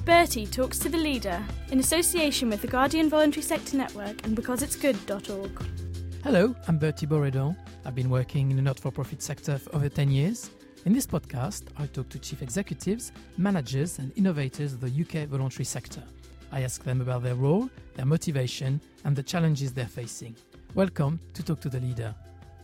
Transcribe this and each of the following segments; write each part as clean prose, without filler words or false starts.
Bertie talks to the leader in association with the Guardian Voluntary Sector Network and becausei'sgood.org. Hello, I'm Bertie Boredon. I've been working in the not-for-profit sector for over 10 years. In this podcast, I talk to chief executives, managers and innovators of the UK voluntary sector. I ask them about their role, their motivation and the challenges they're facing. Welcome to Talk to the Leader.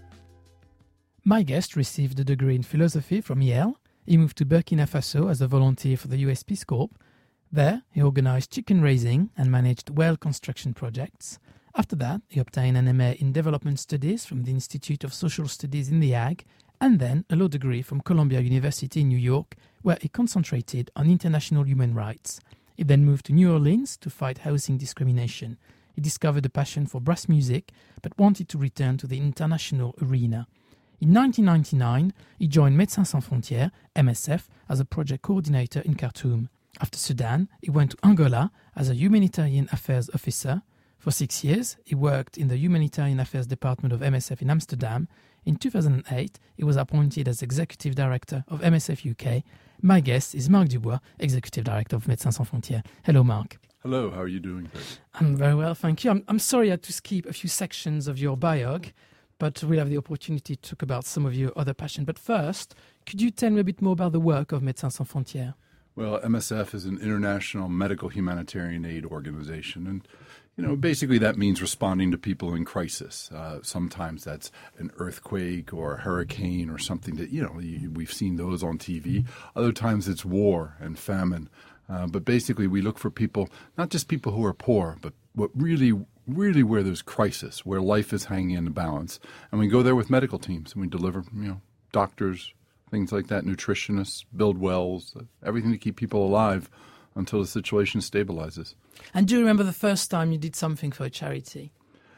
My guest received a degree in philosophy from Yale. He moved to Burkina Faso as a volunteer for the US Peace Corps. There, he organised chicken raising and managed well construction projects. After that, he obtained an MA in Development Studies from the Institute of Social Studies in The Hague, and then a law degree from Columbia University in New York, where he concentrated on international human rights. He then moved to New Orleans to fight housing discrimination. He discovered a passion for brass music, but wanted to return to the international arena. In 1999, he joined Médecins Sans Frontières, MSF, as a project coordinator in Khartoum. After Sudan, he went to Angola as a humanitarian affairs officer. For 6 years, he worked in the Humanitarian Affairs Department of MSF in Amsterdam. In 2008, he was appointed as Executive Director of MSF UK. My guest is Marc Dubois, Executive Director of Médecins Sans Frontières. Hello, Marc. Hello, how are you doing, Chris? I'm very well, thank you. I'm sorry I had to skip a few sections of your biog, but we'll have the opportunity to talk about some of your other passions. But first, could you tell me a bit more about the work of Médecins Sans Frontières? Well, MSF is an international medical humanitarian aid organization, and basically that means responding to people in crisis. Sometimes that's an earthquake or a hurricane or something that, we've seen those on TV. Other times it's war and famine. But basically we look for people, not just people who are poor, but what really where there's crisis, where life is hanging in the balance. And we go there with medical teams and we deliver, doctors, things like that, nutritionists, build wells, everything to keep people alive until the situation stabilizes. And do you remember the first time you did something for a charity?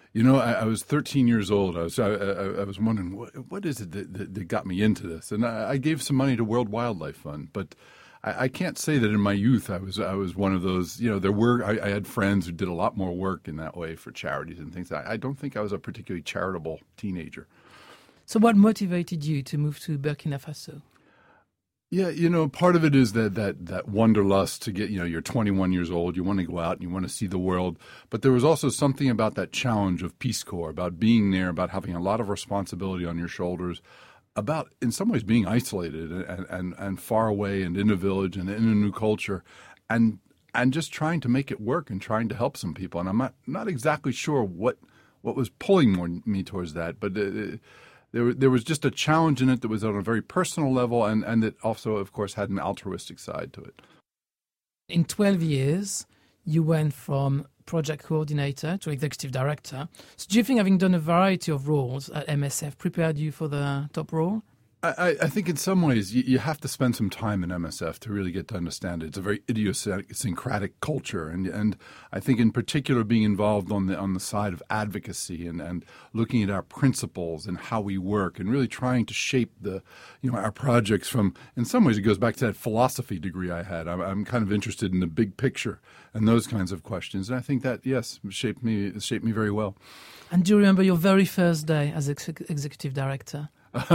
I was 13 years old. I was wondering, what is it that got me into this? And I gave some money to World Wildlife Fund, but I can't say that in my youth I was one of those, I had friends who did a lot more work in that way for charities and things. I don't think I was a particularly charitable teenager. So what motivated you to move to Burkina Faso? Yeah, part of it is that wanderlust to get, you're 21 years old, you want to go out and you want to see the world. But there was also something about that challenge of Peace Corps, about being there, about having a lot of responsibility on your shoulders, about in some ways being isolated and far away and in a village and in a new culture and just trying to make it work and trying to help some people. And I'm not exactly sure what was pulling me towards that, but there was just a challenge in it that was on a very personal level and that also, of course, had an altruistic side to it. In 12 years, you went from project coordinator to executive director. So do you think having done a variety of roles at MSF prepared you for the top role? I think in some ways you have to spend some time in MSF to really get to understand it. It's a very idiosyncratic culture, and I think in particular being involved on the side of advocacy and looking at our principles and how we work and really trying to shape our projects from. In some ways, it goes back to that philosophy degree I had. I'm kind of interested in the big picture and those kinds of questions, and I think that shaped me very well. And do you remember your very first day as executive director?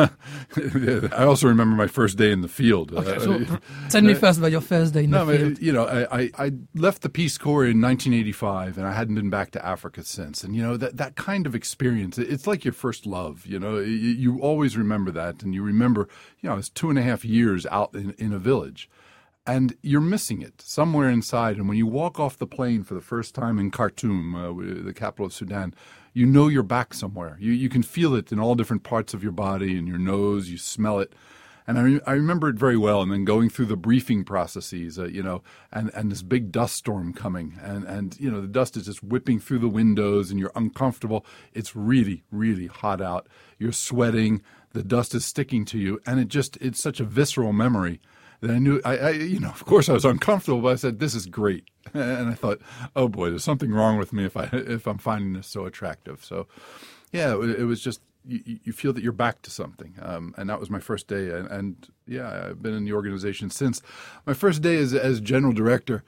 I also remember my first day in the field. Okay, so tell me first about your first day in the field. I left the Peace Corps in 1985, and I hadn't been back to Africa since. And that kind of experience, it's like your first love. You always remember that, and you remember, it's 2.5 years out in a village. And you're missing it somewhere inside. And when you walk off the plane for the first time in Khartoum, the capital of Sudan, you're back somewhere. You can feel it in all different parts of your body, in your nose, you smell it. And I remember it very well. And then going through the briefing processes, and this big dust storm coming. And the dust is just whipping through the windows and you're uncomfortable. It's really, really hot out. You're sweating. The dust is sticking to you. And it's such a visceral memory. I knew, of course I was uncomfortable, but I said, this is great. And I thought, oh boy, there's something wrong with me if I'm finding this so attractive. So, yeah, it was just, you feel that you're back to something. And that was my first day. And I've been in the organization since. My first day as general director,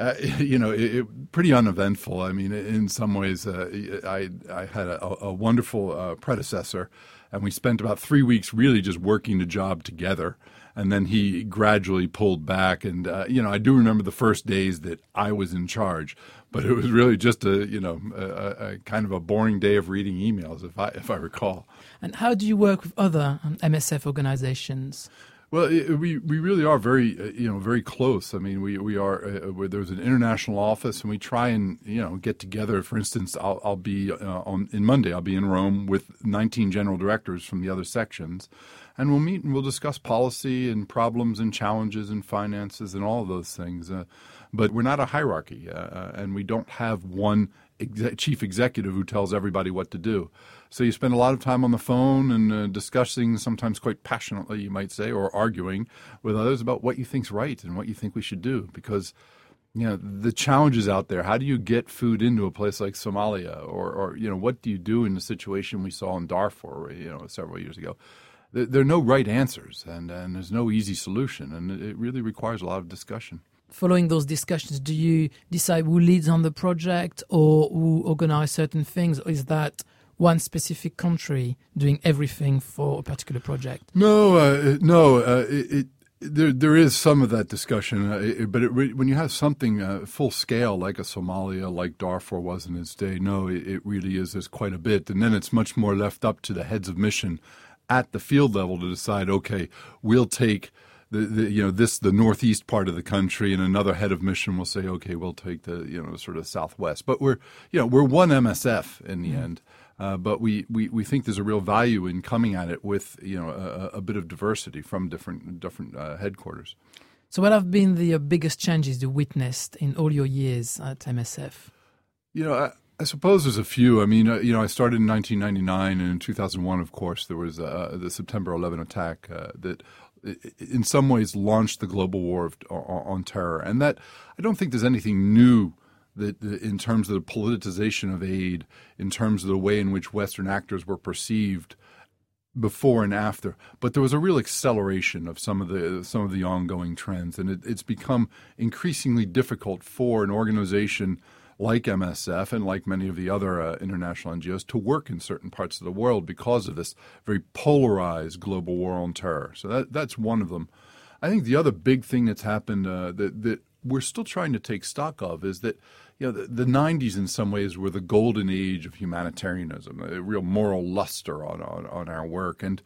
pretty uneventful. I mean, in some ways, I had a wonderful predecessor, and we spent about 3 weeks really just working the job together. And then he gradually pulled back. And, I do remember the first days that I was in charge, but it was really just a kind of a boring day of reading emails, if I recall. And how do you work with other MSF organizations? Well, we really are very close. I mean, we are there's an international office, and we try and get together. For instance, I'll be in Monday. I'll be in Rome with 19 general directors from the other sections, and we'll meet and we'll discuss policy and problems and challenges and finances and all of those things. But we're not a hierarchy, and we don't have one chief executive who tells everybody what to do. So you spend a lot of time on the phone and discussing, sometimes quite passionately, you might say, or arguing with others about what you think's right and what you think we should do. Because, the challenges out there, how do you get food into a place like Somalia? Or what do you do in the situation we saw in Darfur, several years ago? There are no right answers, and there's no easy solution. And it really requires a lot of discussion. Following those discussions, do you decide who leads on the project or who organize certain things? Or is that one specific country doing everything for a particular project? No. There is some of that discussion, but when you have something full scale like a Somalia, like Darfur was in its day, it really is. There's quite a bit, and then it's much more left up to the heads of mission at the field level to decide. Okay, we'll take the northeast part of the country, and another head of mission will say, okay, we'll take the sort of southwest. But we're one MSF in the end. But we think there's a real value in coming at it with a bit of diversity from different headquarters. So what have been the biggest changes you witnessed in all your years at MSF? I suppose there's a few. I mean, I started in 1999, and in 2001, of course, there was the September 11 attack that in some ways launched the global war on terror. And that I don't think there's anything new that in terms of the politicization of aid, in terms of the way in which Western actors were perceived before and after. But there was a real acceleration of some of the ongoing trends, and it's become increasingly difficult for an organization like MSF and like many of the other international NGOs to work in certain parts of the world because of this very polarized global war on terror. So that's one of them. I think the other big thing that's happened that we're still trying to take stock of is that the 90s in some ways were the golden age of humanitarianism, a real moral luster on our work. And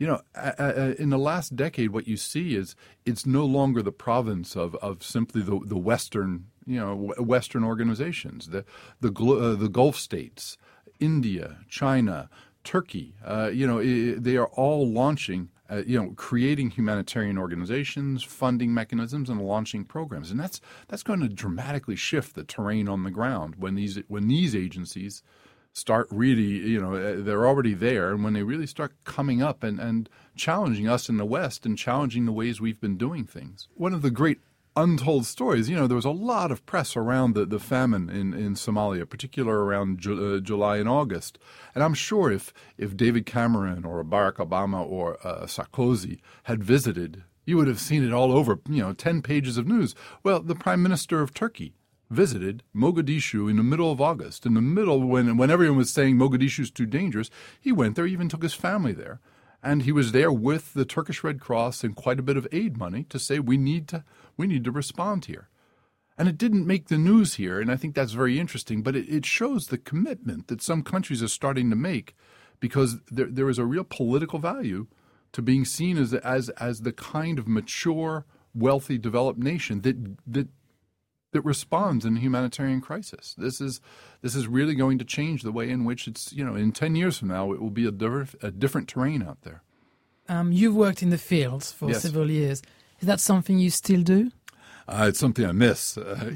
in the last decade, what you see is it's no longer the province of simply the Western Western organizations, the Gulf states, India, China, Turkey. They are all launching. Creating humanitarian organizations, funding mechanisms, and launching programs, and that's going to dramatically shift the terrain on the ground when these agencies start really, they're already there, and when they really start coming up and challenging us in the West and challenging the ways we've been doing things. One of the great untold stories, there was a lot of press around the famine in Somalia, particularly around July and August. And I'm sure if David Cameron or Barack Obama or Sarkozy had visited, you would have seen it all over, 10 pages of news. Well, the Prime Minister of Turkey visited Mogadishu in the middle of August. In the middle, when everyone was saying Mogadishu's too dangerous, he went there, even took his family there. And he was there with the Turkish Red Cross and quite a bit of aid money to say we need to respond here. And it didn't make the news here, and I think that's very interesting, but it shows the commitment that some countries are starting to make, because there is a real political value to being seen as the kind of mature, wealthy, developed nation that responds in a humanitarian crisis. This is really going to change the way in which it's, in 10 years from now, it will be a different terrain out there. You've worked in the fields for several years. Is that something you still do? It's something I miss.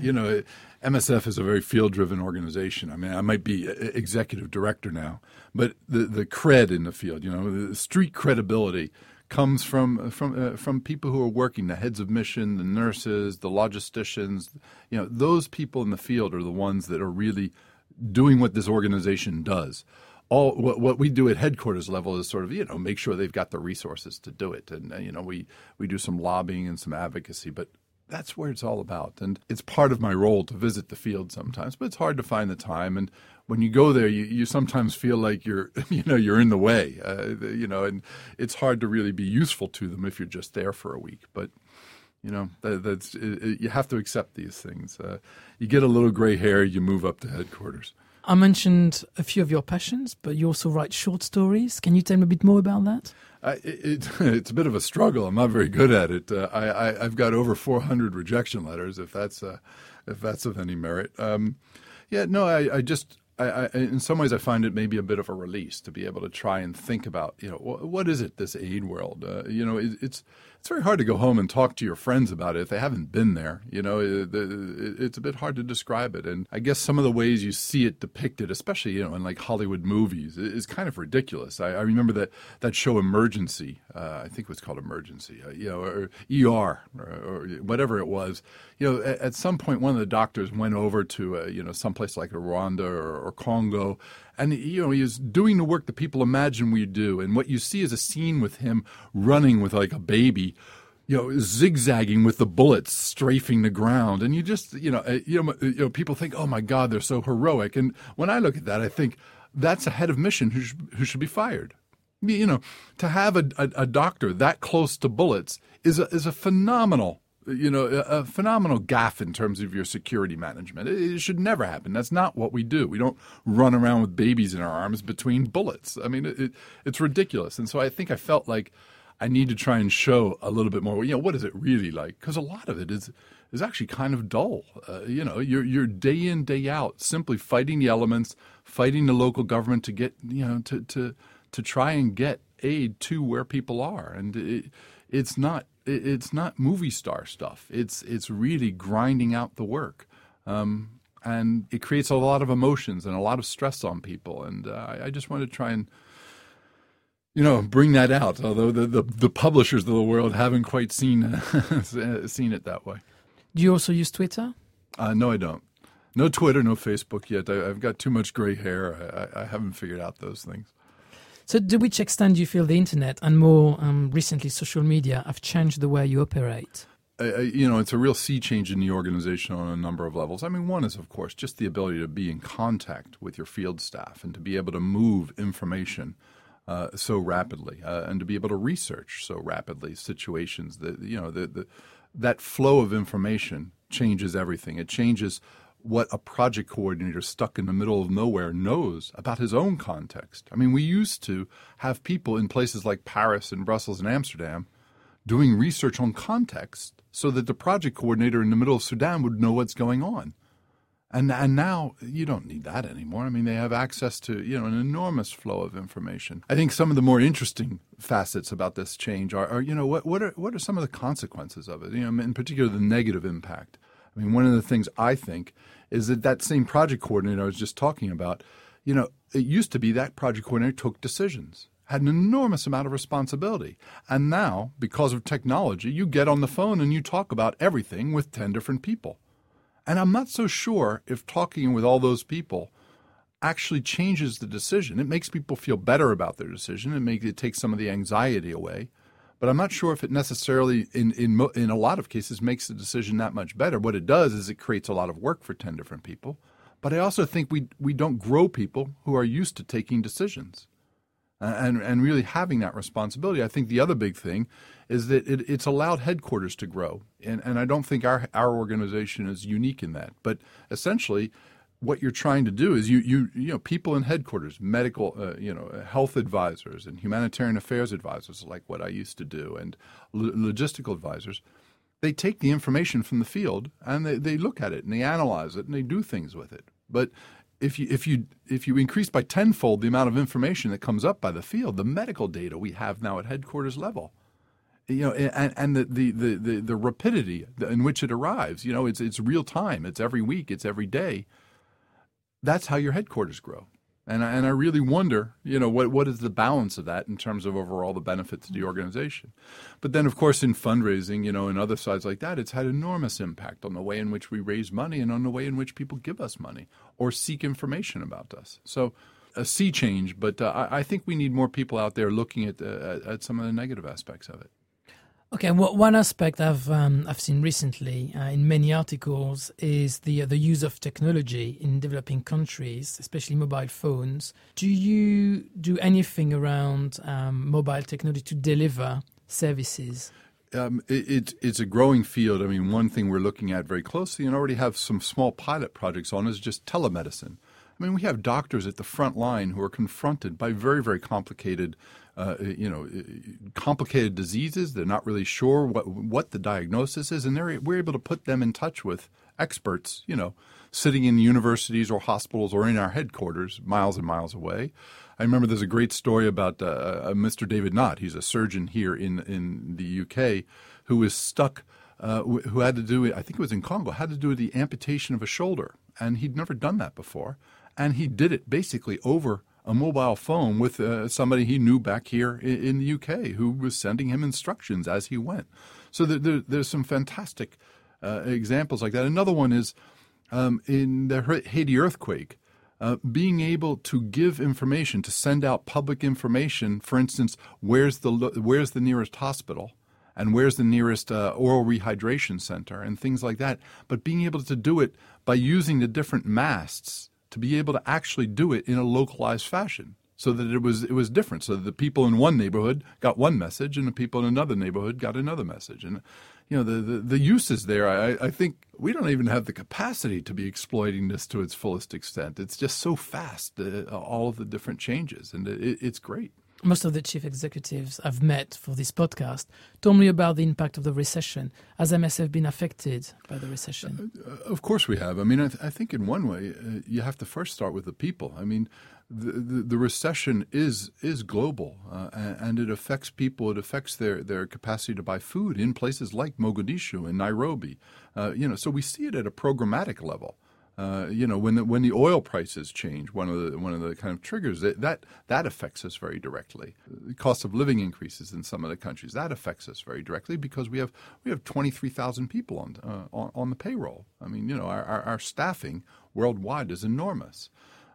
MSF is a very field-driven organization. I mean, I might be executive director now, but the cred in the field, the street credibility comes from people who are working, the heads of mission, the nurses, the logisticians. Those people in the field are the ones that are really doing what this organization does. All what we do at headquarters level is sort of, make sure they've got the resources to do it. And, we do some lobbying and some advocacy, but that's where it's all about. And it's part of my role to visit the field sometimes, but it's hard to find the time. And when you go there, you sometimes feel like you're in the way, and it's hard to really be useful to them if you're just there for a week. But, you have to accept these things. You get a little gray hair, you move up to headquarters. I mentioned a few of your passions, but you also write short stories. Can you tell me a bit more about that? It's a bit of a struggle. I'm not very good at it. I've got over 400 rejection letters, if that's of any merit. I in some ways I find it maybe a bit of a release to be able to try and think about, what is it, this aid world? It's very hard to go home and talk to your friends about it if they haven't been there. It's a bit hard to describe it. And I guess some of the ways you see it depicted, especially, in like Hollywood movies, is kind of ridiculous. I remember that show Emergency, I think it was called Emergency, or ER or whatever it was. At some point, one of the doctors went over to, someplace like Rwanda or Congo, and, he was doing the work that people imagine we do. And what you see is a scene with him running with like a baby, zigzagging with the bullets strafing the ground. And you just, people think, oh my God, they're so heroic. And when I look at that, I think that's a head of mission who should be fired. To have a doctor that close to bullets is a phenomenal a phenomenal gaffe in terms of your security management. It should never happen. That's not what we do. We don't run around with babies in our arms between bullets. I mean, it's ridiculous. And so I think I felt like I need to try and show a little bit more, what is it really like? Because a lot of it is actually kind of dull. You're day in, day out, simply fighting the elements, fighting the local government to get, to try and get aid to where people are. And it's not movie star stuff. It's really grinding out the work. And it creates a lot of emotions and a lot of stress on people. And I just want to try and, bring that out, although the publishers of the world haven't quite seen it that way. Do you also use Twitter? No, I don't. No Twitter, no Facebook yet. I've got too much gray hair. I haven't figured out those things. So to which extent do you feel the internet and more recently social media have changed the way you operate? It's a real sea change in the organization on a number of levels. I mean, one is, of course, just the ability to be in contact with your field staff and to be able to move information so rapidly and to be able to research so rapidly situations that, that flow of information changes everything. It changes what a project coordinator stuck in the middle of nowhere knows about his own context. I mean, we used to have people in places like Paris and Brussels and Amsterdam doing research on context so that the project coordinator in the middle of Sudan would know what's going on. And now you don't need that anymore. I mean, they have access to, an enormous flow of information. I think some of the more interesting facets about this change are what are some of the consequences of it? In particular, the negative impact. I mean, one of the things I think is that same project coordinator I was just talking about, it used to be that project coordinator took decisions, had an enormous amount of responsibility. And now, because of technology, you get on the phone and you talk about everything with 10 different people. And I'm not so sure if talking with all those people actually changes the decision. It makes people feel better about their decision. It takes some of the anxiety away. But I'm not sure if it necessarily, in a lot of cases, makes the decision that much better. What it does is it creates a lot of work for 10 different people. But I also think we don't grow people who are used to taking decisions and really having that responsibility. I think the other big thing is that it's allowed headquarters to grow. And I don't think our organization is unique in that. But essentially, what you're trying to do is people in headquarters, medical, health advisors and humanitarian affairs advisors, like what I used to do, and logistical advisors, they take the information from the field and they look at it and they analyze it and they do things with it. But if you increase by tenfold the amount of information that comes up by the field, the medical data we have now at headquarters level, and the rapidity in which it arrives, it's real time, it's every week, it's every day. That's how your headquarters grow. And I really wonder, what is the balance of that in terms of overall the benefit to the organization. But then, of course, in fundraising, and other sides like that, it's had enormous impact on the way in which we raise money and on the way in which people give us money or seek information about us. So a sea change, but I think we need more people out there looking at some of the negative aspects of it. Okay, well, one aspect I've seen recently in many articles is the use of technology in developing countries, especially mobile phones. Do you do anything around mobile technology to deliver services? It's a growing field. I mean, one thing we're looking at very closely and already have some small pilot projects on is just telemedicine. I mean, we have doctors at the front line who are confronted by very, very complicated complicated diseases. They're not really sure what the diagnosis is, and we're able to put them in touch with experts, sitting in universities or hospitals or in our headquarters miles and miles away. I remember there's a great story about Mr. David Knott. He's a surgeon here in the UK who was stuck, who had to do it, I think it was in Congo, had to do the amputation of a shoulder, and he'd never done that before. And he did it basically over a mobile phone with somebody he knew back here in the UK who was sending him instructions as he went. So there's some fantastic examples like that. Another one is in the Haiti earthquake, being able to give information, to send out public information. For instance, where's the nearest hospital and where's the nearest oral rehydration center and things like that. But being able to do it by using the different masts, to be able to actually do it in a localized fashion so that it was different, so that the people in one neighborhood got one message and the people in another neighborhood got another message. And the use is there. I think we don't even have the capacity to be exploiting this to its fullest extent. It's just so fast, all of the different changes, and it's great. Most of the chief executives I've met for this podcast told me about the impact of the recession. Has MSF been affected by the recession? Of course we have. I mean, I think in one way, you have to first start with the people. I mean, the recession is global, and it affects people. It affects their capacity to buy food in places like Mogadishu and Nairobi. So we see it at a programmatic level. When the oil prices change, one of the kind of triggers that affects us very directly. The cost of living increases in some of the countries, that affects us very directly because we have 23,000 people on the payroll. I mean, our staffing worldwide is enormous.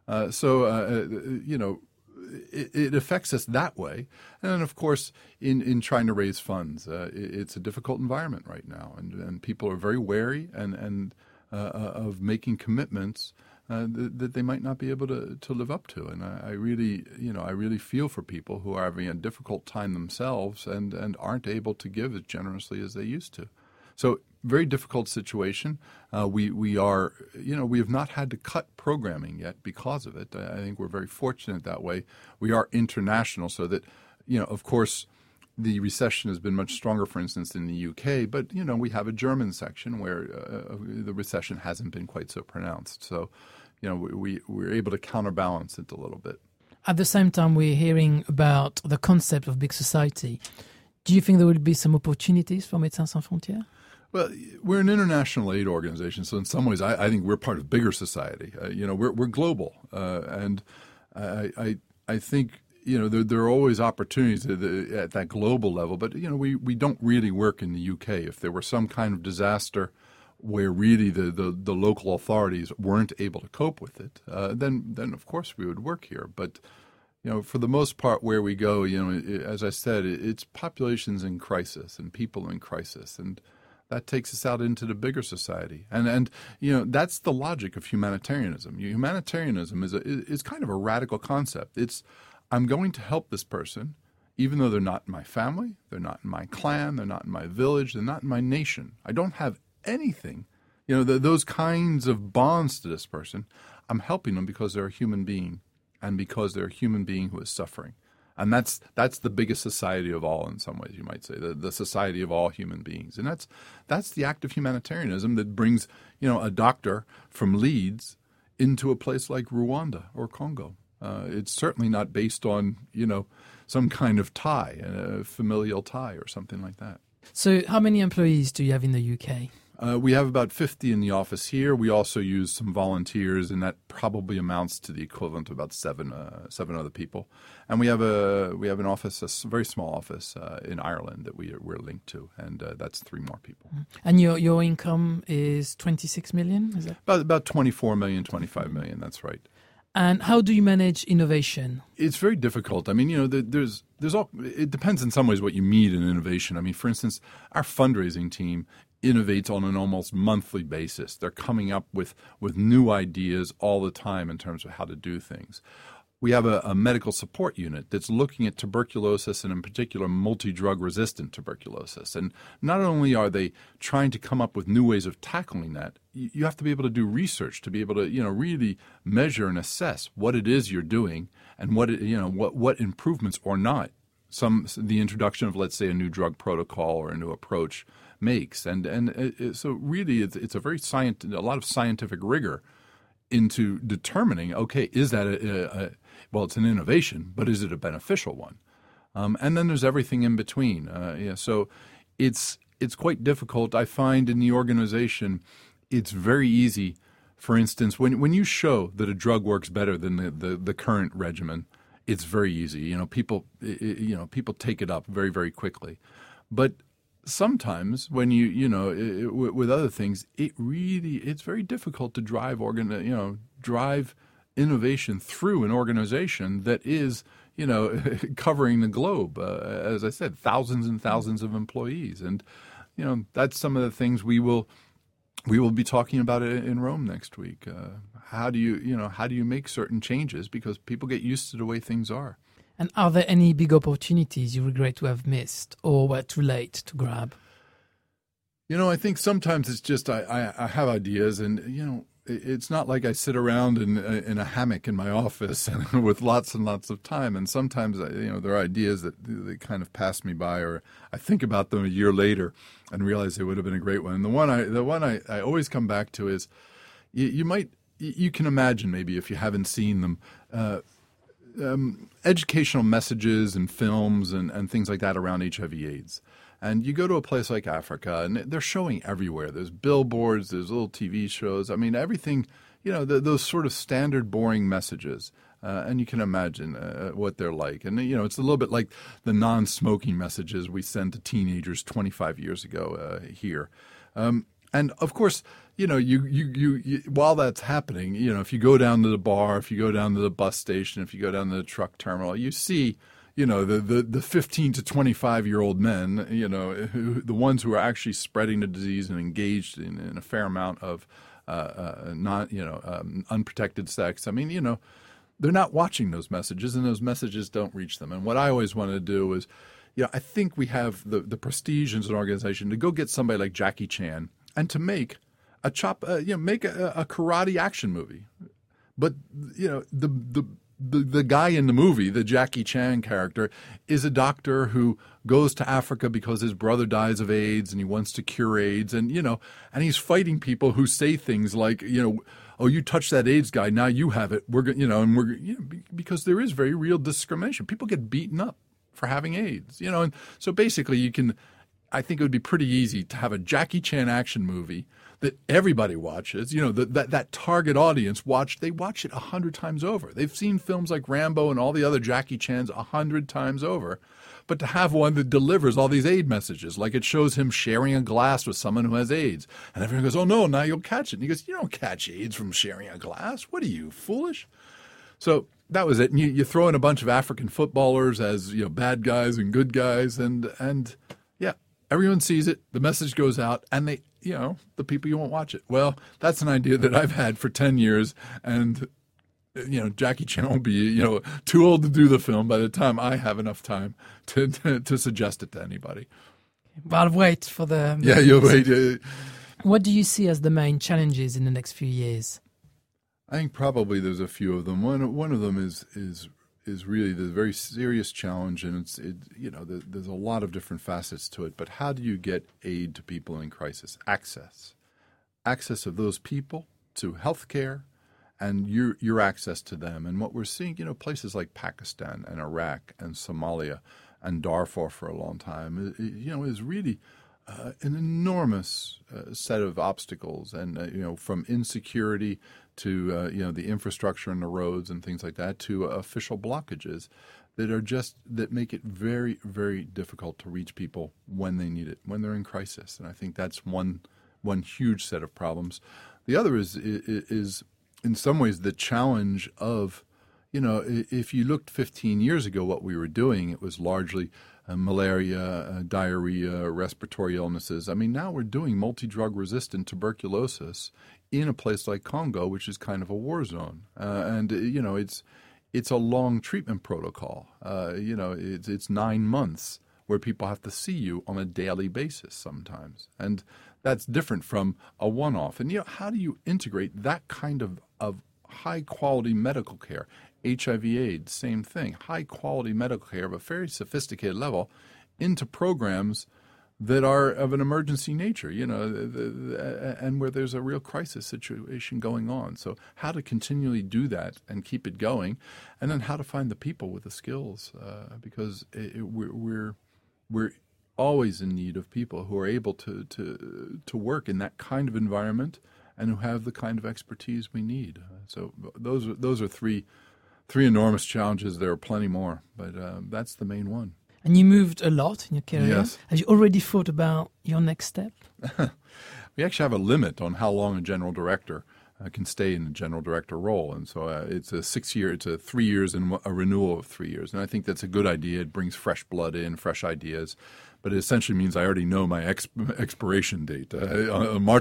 It affects us that way. And then, of course, in trying to raise funds, it's a difficult environment right now, and people are very wary and of making commitments that they might not be able to live up to. And I really feel for people who are having a difficult time themselves and aren't able to give as generously as they used to. So very difficult situation. We have not had to cut programming yet because of it. I think we're very fortunate that way. We are international, so that, of course, the recession has been much stronger, for instance, in the UK, but, we have a German section where the recession hasn't been quite so pronounced. So, we're able to counterbalance it a little bit. At the same time, we're hearing about the concept of big society. Do you think there will be some opportunities for Médecins Sans Frontières? Well, we're an international aid organization, so in some ways I think we're part of bigger society. We're global, and I think there are always opportunities at that global level, but we don't really work in the UK. If there were some kind of disaster where really the local authorities weren't able to cope with it, then of course we would work here. But for the most part, where we go, as I said, it's populations in crisis and people in crisis, and that takes us out into the bigger society. And that's the logic of humanitarianism. Humanitarianism is kind of a radical concept. It's, I'm going to help this person, even though they're not in my family, they're not in my clan, they're not in my village, they're not in my nation. I don't have anything, those kinds of bonds to this person. I'm helping them because they're a human being, and because they're a human being who is suffering. And that's the biggest society of all, in some ways, you might say, the society of all human beings. And that's the act of humanitarianism that brings, a doctor from Leeds into a place like Rwanda or Congo. It's certainly not based on, some kind of tie, a familial tie or something like that. So how many employees do you have in the UK? We have about 50 in the office here. We also use some volunteers, and that probably amounts to the equivalent of about seven other people. And we have an office, a very small office in Ireland that we're linked to, and that's 3 more people. And your income is 26 million? Is that about 24 million, 25 million? That's right. And how do you manage innovation? It's very difficult. I mean, there's all. It depends in some ways what you mean in innovation. I mean, for instance, our fundraising team innovates on an almost monthly basis. They're coming up with new ideas all the time in terms of how to do things. We have a medical support unit that's looking at tuberculosis and in particular multi-drug resistant tuberculosis. And not only are they trying to come up with new ways of tackling that, you have to be able to do research to be able to, really measure and assess what it is you're doing and what improvements or not the introduction of, let's say, a new drug protocol or a new approach makes. So really it's a a lot of scientific rigor into determining, okay, is that it's an innovation, but is it a beneficial one? And then there's everything in between. So it's quite difficult. I find in the organization, it's very easy. For instance, when you show that a drug works better than the current regimen, it's very easy. People take it up very, very quickly. But sometimes when with other things, it's very difficult to drive innovation through an organization that is, covering the globe. As I said, thousands and thousands of employees. And, that's some of the things we will be talking about in Rome next week. How do you make certain changes because people get used to the way things are? And are there any big opportunities you regret to have missed or were too late to grab? I think sometimes it's just I have ideas and, it's not like I sit around in a hammock in my office and with lots and lots of time. And sometimes, there are ideas that they kind of pass me by, or I think about them a year later and realize they would have been a great one. And the one I always come back to is you can imagine maybe if you haven't seen them, educational messages and films and things like that around HIV/AIDS. And you go to a place like Africa, and they're showing everywhere. There's billboards, there's little TV shows. I mean, everything, those sort of standard boring messages. And you can imagine what they're like. And, it's a little bit like the non-smoking messages we sent to teenagers 25 years ago here. And, of course, you while that's happening, if you go down to the bar, if you go down to the bus station, if you go down to the truck terminal, you see the 15 to 25-year-old men, the ones who are actually spreading the disease and engaged in a fair amount of unprotected sex. I mean, they're not watching those messages, and those messages don't reach them. And what I always want to do is, I think we have the prestige as an organization to go get somebody like Jackie Chan and to make a karate action movie. But, the guy in the movie, the Jackie Chan character, is a doctor who goes to Africa because his brother dies of AIDS and he wants to cure AIDS. And, and he's fighting people who say things like, oh, you touch that AIDS guy, now you have it. Because there is very real discrimination. People get beaten up for having AIDS, and so basically I think it would be pretty easy to have a Jackie Chan action movie that everybody watches, that target audience they watch it 100 times over. They've seen films like Rambo and all the other Jackie Chans 100 times over. But to have one that delivers all these AIDS messages, like it shows him sharing a glass with someone who has AIDS. And everyone goes, oh, no, now you'll catch it. And he goes, you don't catch AIDS from sharing a glass. What are you, foolish? So that was it. And you throw in a bunch of African footballers as bad guys and good guys. And yeah, everyone sees it. The message goes out and the people you won't watch it. Well, that's an idea that I've had for 10 years. And, Jackie Chan will be, too old to do the film by the time I have enough time to suggest it to anybody. But I'll wait for the... Yeah, you'll wait. What do you see as the main challenges in the next few years? I think probably there's a few of them. One of them is really the very serious challenge, and there's a lot of different facets to it. But how do you get aid to people in crisis? Access of those people to health care, and your access to them. And what we're seeing, places like Pakistan and Iraq and Somalia and Darfur for a long time, is really an enormous set of obstacles, and from insecurity to the infrastructure and the roads and things like that, to official blockages that make it very, very difficult to reach people when they need it, when they're in crisis. And I think that's one huge set of problems. The other is in some ways, the challenge of, if you looked 15 years ago, what we were doing, it was largely malaria, diarrhea, respiratory illnesses. I mean, now we're doing multi-drug resistant tuberculosis in a place like Congo, which is kind of a war zone. It's a long treatment protocol. It's 9 months where people have to see you on a daily basis sometimes. And that's different from a one-off. And, how do you integrate that kind of high-quality medical care? HIV/AIDS, same thing, high-quality medical care of a very sophisticated level into programs that are of an emergency nature, and where there's a real crisis situation going on. So how to continually do that and keep it going, and then how to find the people with the skills, because we're always in need of people who are able to work in that kind of environment and who have the kind of expertise we need. So those are three enormous challenges. There are plenty more, but that's the main one. And you moved a lot in your career. Yes. Have you already thought about your next step? We actually have a limit on how long a general director can stay in the general director role. And so it's a 3 years and a renewal of 3 years. And I think that's a good idea. It brings fresh blood in, fresh ideas. But it essentially means I already know my expiration date. At the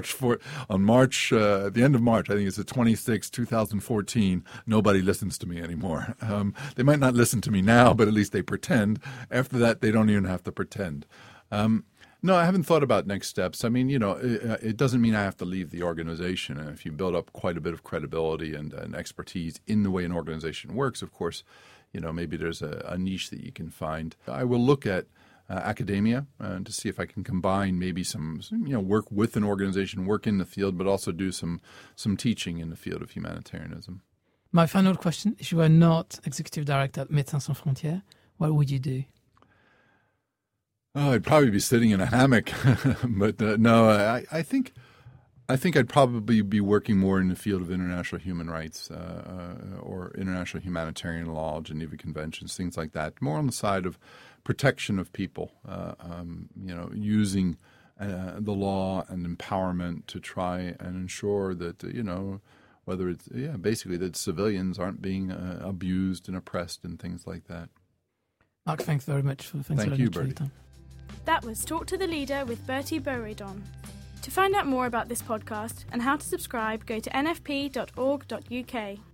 end of March, I think it's the 26th, 2014, nobody listens to me anymore. They might not listen to me now, but at least they pretend. After that, they don't even have to pretend. No, I haven't thought about next steps. I mean, it doesn't mean I have to leave the organization. And if you build up quite a bit of credibility and expertise in the way an organization works, of course, maybe there's a niche that you can find. I will look at academia to see if I can combine maybe some work with an organization, work in the field, but also do some teaching in the field of humanitarianism. My final question, if you were not executive director at Médecins Sans Frontières, what would you do? Oh, I'd probably be sitting in a hammock, but no, I think I'd probably be working more in the field of international human rights or international humanitarian law, Geneva Conventions, things like that. More on the side of protection of people, using the law and empowerment to try and ensure that whether it's basically that civilians aren't being abused and oppressed and things like that. Mark, thanks very much for Thank you, Bertie. That was Talk to the Leader with Bertie Boredon. To find out more about this podcast and how to subscribe, go to nfp.org.uk.